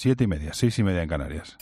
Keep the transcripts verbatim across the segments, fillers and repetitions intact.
Siete y media, seis y media en Canarias.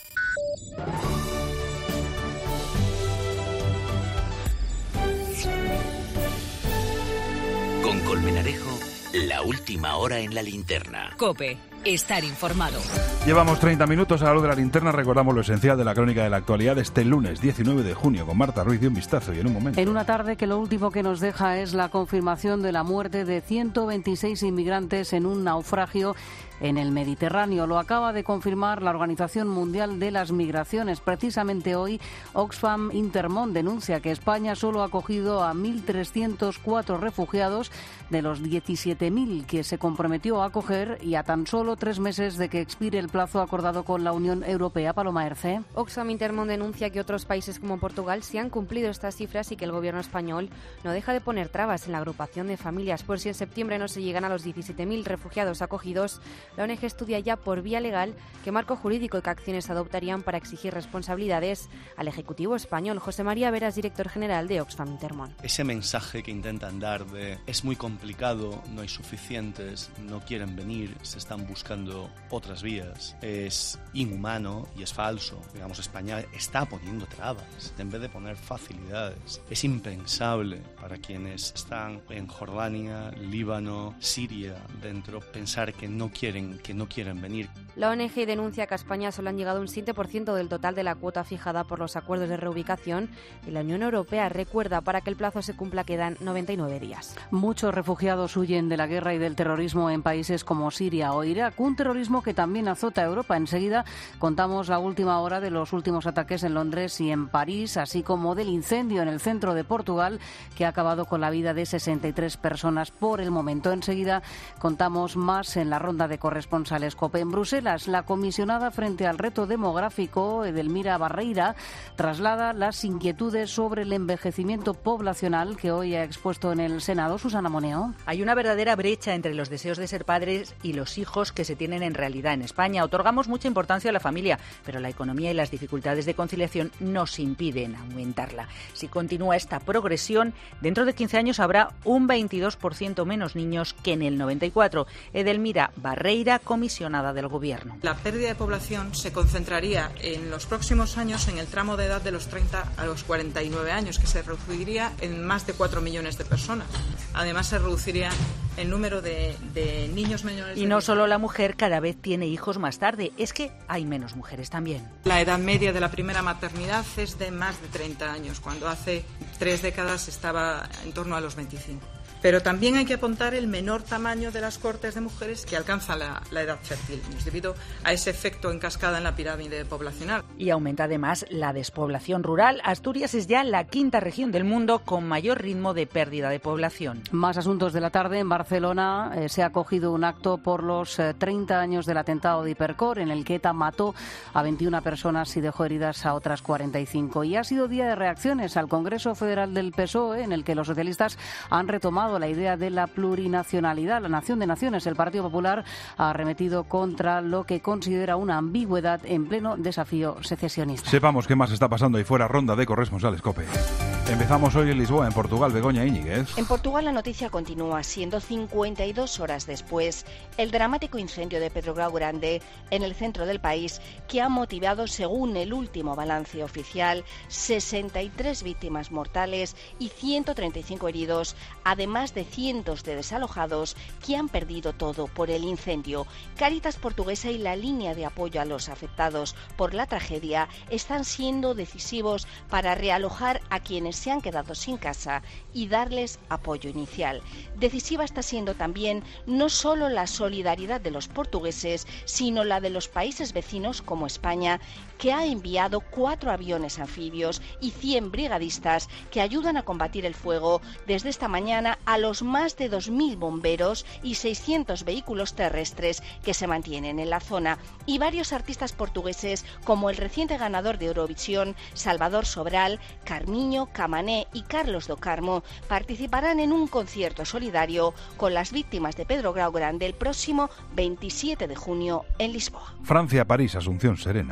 Con Colmenarejo, la última hora en la linterna. COPE, estar informado. Llevamos treinta minutos a la luz de la linterna. Recordamos lo esencial de la crónica de la actualidad de este lunes diecinueve de junio con Marta Ruiz. De un vistazo y en un momento. En una tarde que lo último que nos deja es la confirmación de la muerte de ciento veintiséis inmigrantes en un naufragio en el Mediterráneo. Lo acaba de confirmar la Organización Mundial de las Migraciones. Precisamente hoy, Oxfam Intermón denuncia que España solo ha acogido a mil trescientos cuatro refugiados de los diecisiete mil que se comprometió a acoger, y a tan solo tres meses de que expire el plazo acordado con la Unión Europea. Paloma Erce. Oxfam Intermón denuncia que otros países como Portugal sí han cumplido estas cifras y que el gobierno español no deja de poner trabas en la agrupación de familias. Por si en septiembre no se llegan a los diecisiete mil refugiados acogidos, la O N G estudia ya por vía legal qué marco jurídico y qué acciones adoptarían para exigir responsabilidades al Ejecutivo español. José María Veras, director general de Oxfam Intermón. Ese mensaje que intentan dar de es muy complicado, no hay suficientes, no quieren venir, se están buscando otras vías, es inhumano y es falso. Digamos, España está poniendo trabas en vez de poner facilidades. Es impensable para quienes están en Jordania, Líbano, Siria, dentro, pensar que no quieren que no quieren venir. La O N G denuncia que a España solo han llegado un siete por ciento del total de la cuota fijada por los acuerdos de reubicación, y la Unión Europea recuerda para que el plazo se cumpla quedan noventa y nueve días. Muchos refugiados huyen de la guerra y del terrorismo en países como Siria o Irak, un terrorismo que también azota a Europa. Enseguida contamos la última hora de los últimos ataques en Londres y en París, así como del incendio en el centro de Portugal que ha acabado con la vida de sesenta y tres personas por el momento. Enseguida contamos más en la ronda de corresponsales COPE. En Bruselas, la comisionada frente al reto demográfico, Edelmira Barreira, traslada las inquietudes sobre el envejecimiento poblacional que hoy ha expuesto en el Senado. Susana Moneo. Hay una verdadera brecha entre los deseos de ser padres y los hijos que se tienen en realidad en España. Otorgamos mucha importancia a la familia, pero la economía y las dificultades de conciliación nos impiden aumentarla. Si continúa esta progresión, dentro de quince años habrá un veintidós por ciento menos niños que en el noventa y cuatro. Edelmira Barreira, comisionada del Gobierno. La pérdida de población se concentraría en los próximos años en el tramo de edad de los treinta a los cuarenta y nueve años, que se reduciría en más de cuatro millones de personas. Además, se reduciría el número de, de niños menores. Y no solo la mujer cada vez tiene hijos más tarde, es que hay menos mujeres también. La edad media de la primera maternidad es de más de treinta años, cuando hace tres décadas estaba en torno a los veinticinco. Pero también hay que apuntar el menor tamaño de las cohortes de mujeres que alcanzan la, la edad fértil, debido a ese efecto en cascada en la pirámide poblacional. Y aumenta además la despoblación rural. Asturias es ya la quinta región del mundo con mayor ritmo de pérdida de población. Más asuntos de la tarde. En Barcelona eh, se ha acogido un acto por los eh, treinta años del atentado de Hipercor, en el que ETA mató a veintiuna personas y dejó heridas a otras cuarenta y cinco. Y ha sido día de reacciones al Congreso Federal del P S O E, en el que los socialistas han retomado la idea de la plurinacionalidad, la nación de naciones. El Partido Popular ha arremetido contra lo que considera una ambigüedad en pleno desafío secesionista. Sepamos qué más está pasando ahí fuera. Ronda de corresponsales COPE. Empezamos hoy en Lisboa, en Portugal. Begoña Íñiguez. En Portugal la noticia continúa siendo cincuenta y dos horas después el dramático incendio de Pedro Grau Grande en el centro del país, que ha motivado, según el último balance oficial, sesenta y tres víctimas mortales y ciento treinta y cinco heridos, además de cientos de desalojados que han perdido todo por el incendio. Cáritas Portuguesa y la línea de apoyo a los afectados por la tragedia están siendo decisivos para realojar a quienes se han quedado sin casa y darles apoyo inicial. Decisiva está siendo también no solo la solidaridad de los portugueses, sino la de los países vecinos como España, que ha enviado cuatro aviones anfibios y cien brigadistas que ayudan a combatir el fuego desde esta mañana a los más de dos mil bomberos y seiscientos vehículos terrestres que se mantienen en la zona. Y varios artistas portugueses, como el reciente ganador de Eurovisión, Salvador Sobral, Carmiño, Camané y Carlos do Carmo, participarán en un concierto solidario con las víctimas de Pedro Grau Grande el próximo veintisiete de junio en Lisboa. Francia, París, Asunción Serena.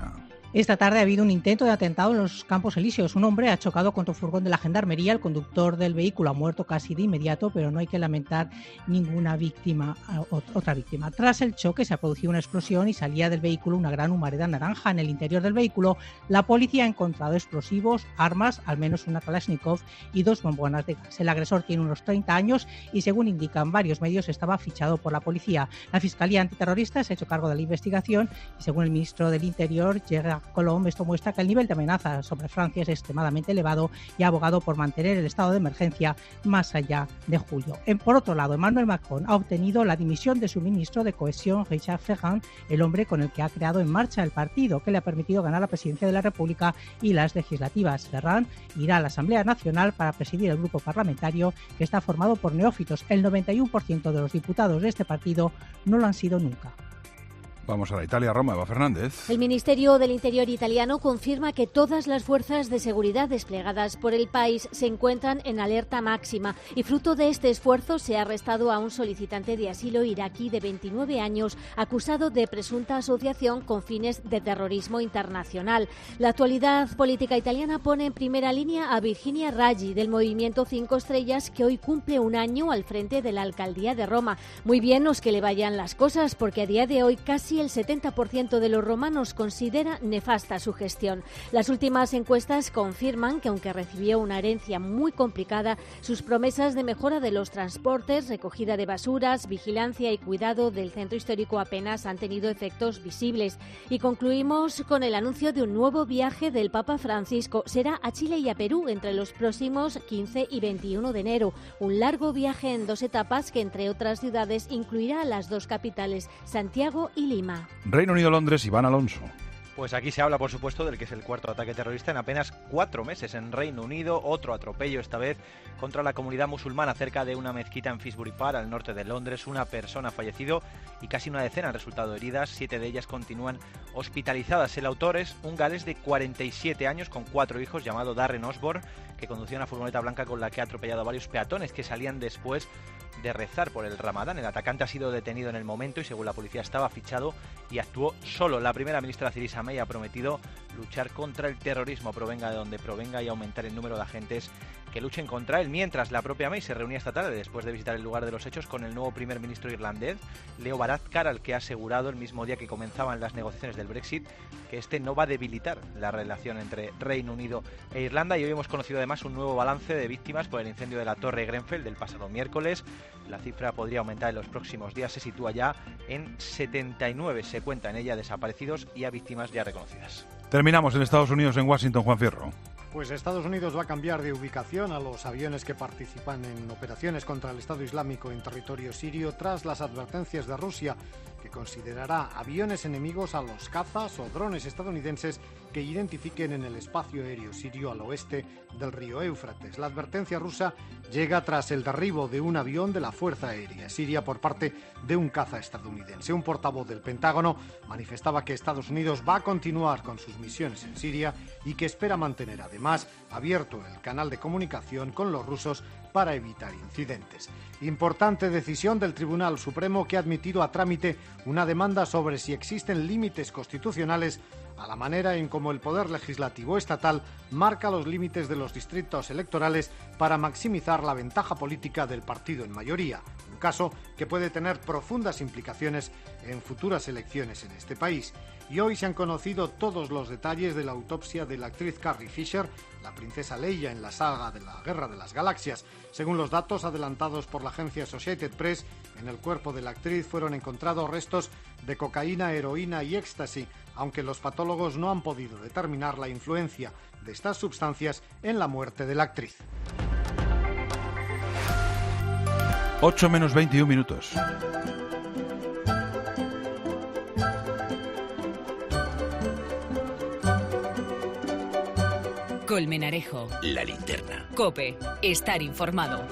Esta tarde ha habido un intento de atentado en los Campos Elíseos. Un hombre ha chocado contra un furgón de la Gendarmería. El conductor del vehículo ha muerto casi de inmediato, pero no hay que lamentar ninguna víctima, otra víctima. Tras el choque se ha producido una explosión y salía del vehículo una gran humareda naranja. En el interior del vehículo, la policía ha encontrado explosivos, armas, al menos una Kalashnikov y dos bombonas de gas. El agresor tiene unos treinta años y, según indican varios medios, estaba fichado por la policía. La Fiscalía Antiterrorista se ha hecho cargo de la investigación y, según el ministro del Interior, Gerard Collomb, esto muestra que el nivel de amenaza sobre Francia es extremadamente elevado y ha abogado por mantener el estado de emergencia más allá de julio. Por otro lado, Emmanuel Macron ha obtenido la dimisión de su ministro de Cohesión, Richard Ferrand, el hombre con el que ha creado en marcha el partido, que le ha permitido ganar la presidencia de la República y las legislativas. Ferrand irá a la Asamblea Nacional para presidir el grupo parlamentario, que está formado por neófitos. El noventa y uno por ciento de los diputados de este partido no lo han sido nunca. Vamos a la Italia, Roma, Eva Fernández. El Ministerio del Interior italiano confirma que todas las fuerzas de seguridad desplegadas por el país se encuentran en alerta máxima y fruto de este esfuerzo se ha arrestado a un solicitante de asilo iraquí de veintinueve años acusado de presunta asociación con fines de terrorismo internacional. La actualidad política italiana pone en primera línea a Virginia Raggi del movimiento Cinco Estrellas, que hoy cumple un año al frente de la alcaldía de Roma. Muy bien os que le vayan las cosas, porque a día de hoy casi el setenta por ciento de los romanos considera nefasta su gestión. Las últimas encuestas confirman que, aunque recibió una herencia muy complicada, sus promesas de mejora de los transportes, recogida de basuras, vigilancia y cuidado del centro histórico apenas han tenido efectos visibles. Y concluimos con el anuncio de un nuevo viaje del Papa Francisco. Será a Chile y a Perú entre los próximos quince y veintiuno de enero. Un largo viaje en dos etapas que, entre otras ciudades, incluirá a las dos capitales, Santiago y Lima. Reino Unido, Londres, Iván Alonso. Pues aquí se habla, por supuesto, del que es el cuarto ataque terrorista en apenas cuatro meses en Reino Unido. Otro atropello, esta vez contra la comunidad musulmana cerca de una mezquita en Finsbury Park, al norte de Londres. Una persona ha fallecido y casi una decena han resultado heridas. Siete de ellas continúan hospitalizadas. El autor es un galés de cuarenta y siete años con cuatro hijos, llamado Darren Osborne, que conducía una furgoneta blanca con la que ha atropellado a varios peatones que salían después de rezar por el Ramadán. El atacante ha sido detenido en el momento y, según la policía, estaba fichado y actuó solo. La primera ministra Theresa May ha prometido luchar contra el terrorismo, provenga de donde provenga, y aumentar el número de agentes que luchen contra él. Mientras, la propia May se reunía esta tarde, después de visitar el lugar de los hechos, con el nuevo primer ministro irlandés, Leo Varadkar, al que ha asegurado el mismo día que comenzaban las negociaciones del Brexit que este no va a debilitar la relación entre Reino Unido e Irlanda. Y hoy hemos conocido además un nuevo balance de víctimas por el incendio de la Torre Grenfell del pasado miércoles. La cifra podría aumentar en los próximos días, se sitúa ya en setenta y nueve. Se cuenta en ella desaparecidos y a víctimas ya reconocidas. Terminamos en Estados Unidos, en Washington, Juan Fierro. Pues Estados Unidos va a cambiar de ubicación a los aviones que participan en operaciones contra el Estado Islámico en territorio sirio tras las advertencias de Rusia, que considerará aviones enemigos a los cazas o drones estadounidenses que identifiquen en el espacio aéreo sirio al oeste del río Éufrates. La advertencia rusa llega tras el derribo de un avión de la Fuerza Aérea Siria por parte de un caza estadounidense. Un portavoz del Pentágono manifestaba que Estados Unidos va a continuar con sus misiones en Siria y que espera mantener además abierto el canal de comunicación con los rusos para evitar incidentes. Importante decisión del Tribunal Supremo, que ha admitido a trámite una demanda sobre si existen límites constitucionales a la manera en cómo el Poder Legislativo estatal marca los límites de los distritos electorales para maximizar la ventaja política del partido en mayoría, un caso que puede tener profundas implicaciones en futuras elecciones en este país. Y hoy se han conocido todos los detalles de la autopsia de la actriz Carrie Fisher, la princesa Leia en la saga de la Guerra de las Galaxias. Según los datos adelantados por la agencia Associated Press, en el cuerpo de la actriz fueron encontrados restos de cocaína, heroína y éxtasis, aunque los patólogos no han podido determinar la influencia de estas sustancias en la muerte de la actriz. ocho menos veintiún minutos. Colmenarejo. La linterna. COPE. Estar informado.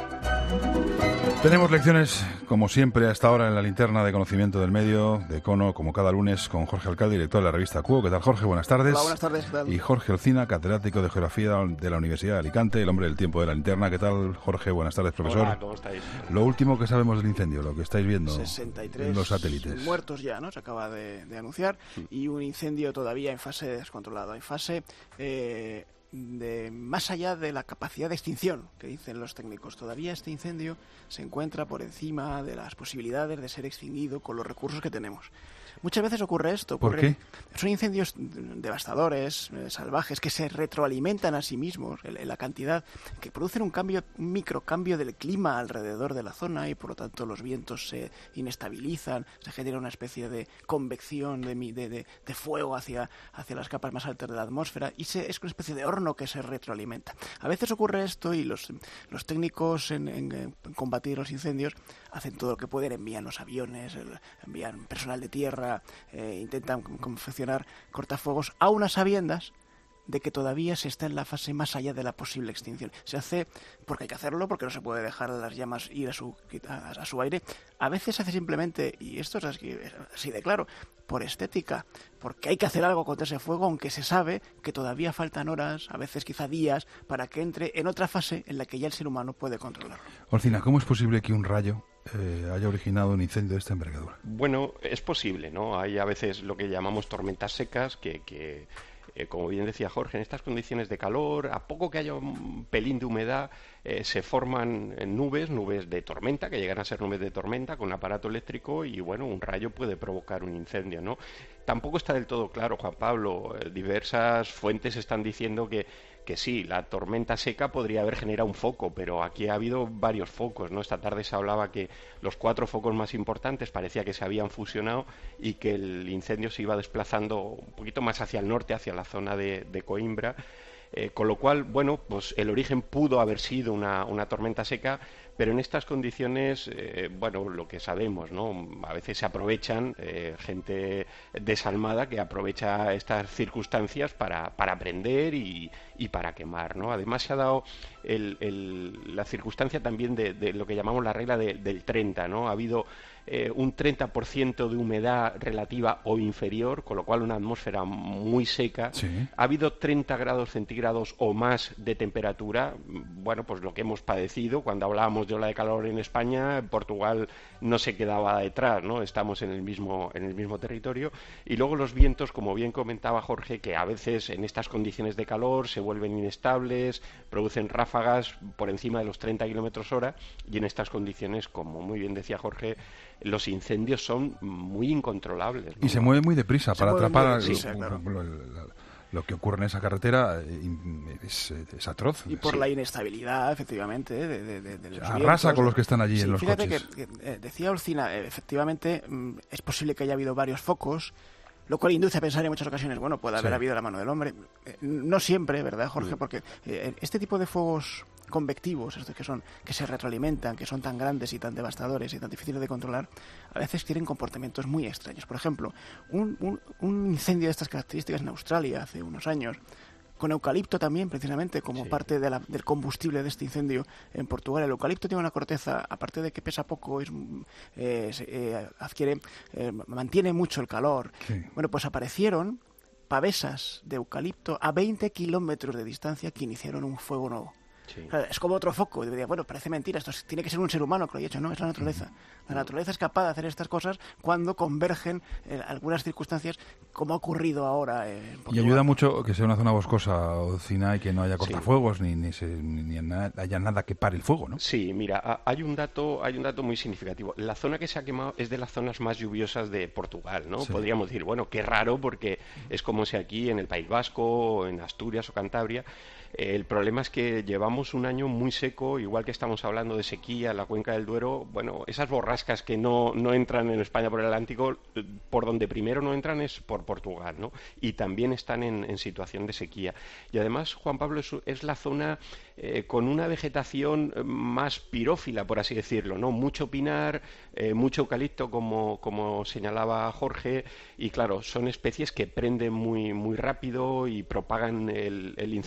Tenemos lecciones, como siempre, hasta ahora en la linterna de conocimiento del medio, de Econo, como cada lunes, con Jorge Alcalde, director de la revista Cuo. ¿Qué tal, Jorge? Buenas tardes. Hola, buenas tardes. ¿Qué tal? Y Jorge Olcina, catedrático de Geografía de la Universidad de Alicante, el hombre del tiempo de la linterna. ¿Qué tal, Jorge? Buenas tardes, profesor. Hola, ¿cómo estáis? Lo último que sabemos del incendio, lo que estáis viendo sesenta y tres en los satélites. Muertos ya, ¿no? Se acaba de, de anunciar. Y un incendio todavía en fase descontrolado, en fase... Eh, de más allá de la capacidad de extinción que dicen los técnicos. Todavía este incendio se encuentra por encima de las posibilidades de ser extinguido con los recursos que tenemos. Muchas veces ocurre esto. Ocurre, ¿Por qué? Son incendios devastadores, eh, salvajes, que se retroalimentan a sí mismos en, en la cantidad, que producen un cambio, un microcambio del clima alrededor de la zona y por lo tanto los vientos se inestabilizan, se genera una especie de convección de, de, de, de fuego hacia, hacia las capas más altas de la atmósfera y se, es una especie de horno que se retroalimenta. A veces ocurre esto y los, los técnicos en, en, en combatir los incendios hacen todo lo que pueden, envían los aviones, envían personal de tierra, Eh, intentan confeccionar cortafuegos a unas sabiendas de que todavía se está en la fase más allá de la posible extinción. Se hace porque hay que hacerlo, porque no se puede dejar las llamas ir a su, a, a su aire. A veces se hace simplemente, y esto es así, así de claro, por estética, porque hay que hacer algo contra ese fuego, aunque se sabe que todavía faltan horas, a veces quizá días, para que entre en otra fase en la que ya el ser humano puede controlarlo. Olcina, ¿cómo es posible que un rayo eh, haya originado un incendio de esta envergadura? Bueno, es posible, ¿no? Hay a veces lo que llamamos tormentas secas que... que... Eh, como bien decía Jorge, en estas condiciones de calor, a poco que haya un pelín de humedad, eh, se forman nubes, nubes de tormenta, que llegan a ser nubes de tormenta con aparato eléctrico y, bueno, un rayo puede provocar un incendio, ¿no? Tampoco está del todo claro, Juan Pablo. Eh, diversas fuentes están diciendo que que sí, la tormenta seca podría haber generado un foco, pero aquí ha habido varios focos, ¿no? Esta tarde se hablaba que los cuatro focos más importantes parecía que se habían fusionado y que el incendio se iba desplazando un poquito más hacia el norte, hacia la zona de, de Coimbra, eh, con lo cual, bueno, pues el origen pudo haber sido una, una tormenta seca, pero en estas condiciones, eh, bueno, lo que sabemos, ¿no? A veces se aprovechan eh, gente desalmada que aprovecha estas circunstancias para, para prender y, y para quemar, ¿no? Además se ha dado el, el, la circunstancia también de, de lo que llamamos la regla de, del treinta, ¿no? Ha habido eh, un treinta por ciento de humedad relativa o inferior, con lo cual una atmósfera muy seca. Sí. Ha habido treinta grados centígrados o más de temperatura, bueno, pues lo que hemos padecido cuando hablábamos de ola de calor en España. Portugal no se quedaba detrás, ¿no? Estamos en el mismo en el mismo territorio. Y luego los vientos, como bien comentaba Jorge, que a veces en estas condiciones de calor se vuelven inestables, producen ráfagas por encima de los treinta kilómetros hora, y en estas condiciones, como muy bien decía Jorge, los incendios son muy incontrolables, ¿no? Y se mueve muy deprisa Se para mueve atrapar muy deprisa, lo, claro. lo, lo, lo que ocurre en esa carretera es, es atroz. Y por Sí. la inestabilidad, efectivamente, de, de, de, de los Arrasa vientos, con los que están allí sí, en los fíjate coches. Que, que, eh, decía Olcina, eh, efectivamente, mm, es posible que haya habido varios focos, lo cual induce a pensar en muchas ocasiones, bueno, puede haber Sí. habido la mano del hombre. Eh, no siempre, ¿verdad, Jorge? Mm. Porque eh, este tipo de fuegos convectivos, estos que son que se retroalimentan, que son tan grandes y tan devastadores y tan difíciles de controlar, a veces tienen comportamientos muy extraños. Por ejemplo, un, un, un incendio de estas características en Australia hace unos años, con eucalipto también, precisamente, como Sí. parte de la, del combustible de este incendio en Portugal. El eucalipto tiene una corteza, aparte de que pesa poco, es, eh, se, eh, adquiere, eh, mantiene mucho el calor. Sí. Bueno, pues aparecieron pavesas de eucalipto a veinte kilómetros de distancia que iniciaron un fuego nuevo. Sí. Claro, es como otro foco. Diría, bueno, parece mentira, esto es- tiene que ser un ser humano que lo haya hecho. No, es la naturaleza. La naturaleza es capaz de hacer estas cosas cuando convergen en algunas circunstancias, como ha ocurrido ahora en Y Portugal. ayuda mucho que sea una zona boscosa, Olcina, y que no haya cortafuegos, ni, ni, se, ni, ni na- haya nada que pare el fuego, ¿no? Sí, mira, a- hay un dato, hay un dato muy significativo. La zona que se ha quemado es de las zonas más lluviosas de Portugal, ¿no? Sí. Podríamos decir, bueno, qué raro, porque es como si aquí en el País Vasco, en Asturias o Cantabria. Eh, el problema es que llevamos un año muy seco, igual que estamos hablando de sequía en la cuenca del Duero. Bueno, esas borrascas que no, no entran en España por el Atlántico, eh, por donde primero no entran es por Portugal, ¿no? Y también están en, en situación de sequía. Y además, Juan Pablo, es, es la zona eh, con una vegetación eh, más pirófila, por así decirlo, ¿no? Mucho pinar, eh, mucho eucalipto, como, como señalaba Jorge, y claro, son especies que prenden muy, muy rápido y propagan el, el incendio de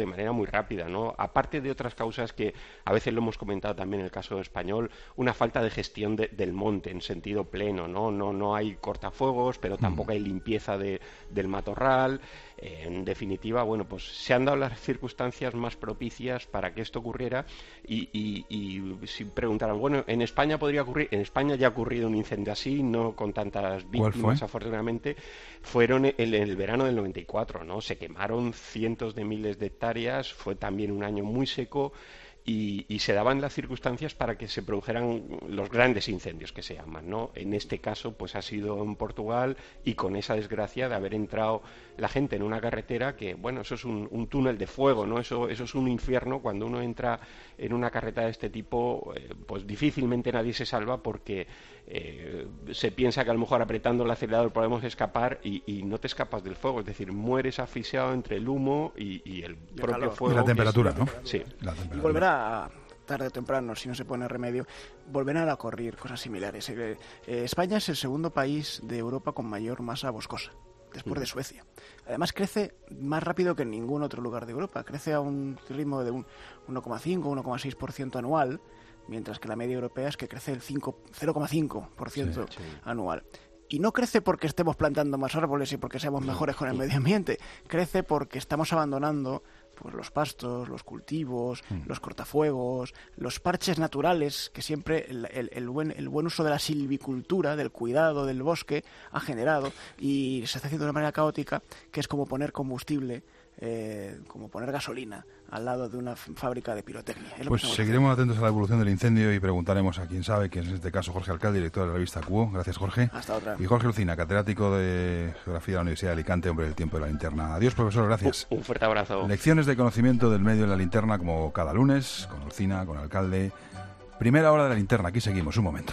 manera muy rápida, ¿no? Aparte de otras causas que a veces lo hemos comentado también en el caso español, una falta de gestión de, del monte en sentido pleno, ¿no? No, no hay cortafuegos, pero tampoco hay limpieza de, del matorral. En definitiva, bueno, pues se han dado las circunstancias más propicias para que esto ocurriera y, y, y si preguntaran, bueno, ¿en España podría ocurrir? En España ya ha ocurrido un incendio así, no con tantas víctimas, afortunadamente. Fueron en el, el verano del noventa y cuatro, ¿no? Se quemaron cientos de miles de hectáreas, fue también un año muy seco. Y, y se daban las circunstancias para que se produjeran los grandes incendios que se llaman, ¿no? En este caso, pues ha sido en Portugal y con esa desgracia de haber entrado la gente en una carretera que, bueno, eso es un, un túnel de fuego, ¿no? Eso, eso es un infierno. Cuando uno entra en una carretera de este tipo, eh, pues difícilmente nadie se salva porque eh, se piensa que a lo mejor apretando el acelerador podemos escapar y, y no te escapas del fuego, es decir, mueres asfixiado entre el humo y, y el y propio calor. fuego. Y la temperatura, es, ¿no? Sí. La temperatura. Y volverá tarde o temprano, si no se pone remedio, volverán a ocurrir cosas similares. Eh, eh, España es el segundo país de Europa con mayor masa boscosa, después mm. de Suecia. Además crece más rápido que en ningún otro lugar de Europa. Crece a un ritmo de un uno coma cinco, uno coma seis por ciento anual, mientras que la media europea es que crece el cero coma cinco por ciento sí, sí. anual. Y no crece porque estemos plantando más árboles y porque seamos mejores con el medio ambiente. Crece porque estamos abandonando pues los pastos, los cultivos, mm. los cortafuegos, los parches naturales que siempre el, el, el, buen, el buen uso de la silvicultura, del cuidado del bosque, ha generado, y se está haciendo de una manera caótica, que es como poner combustible, eh, como poner gasolina al lado de una fábrica de pirotecnia. Pues seguiremos atentos a la evolución del incendio y preguntaremos a quien sabe, que es en este caso Jorge Alcalde, director de la revista Cuo. Gracias, Jorge. Hasta otra. Y Jorge Lucina, catedrático de Geografía de la Universidad de Alicante, hombre del tiempo de la linterna. Adiós, profesor, gracias. Un fuerte abrazo. Lecciones de conocimiento del medio en la linterna, como cada lunes, con Lucina, con Alcalde. Primera hora de la linterna, aquí seguimos, un momento.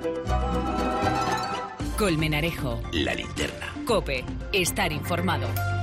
Colmenarejo. La linterna. COPE. Estar informado.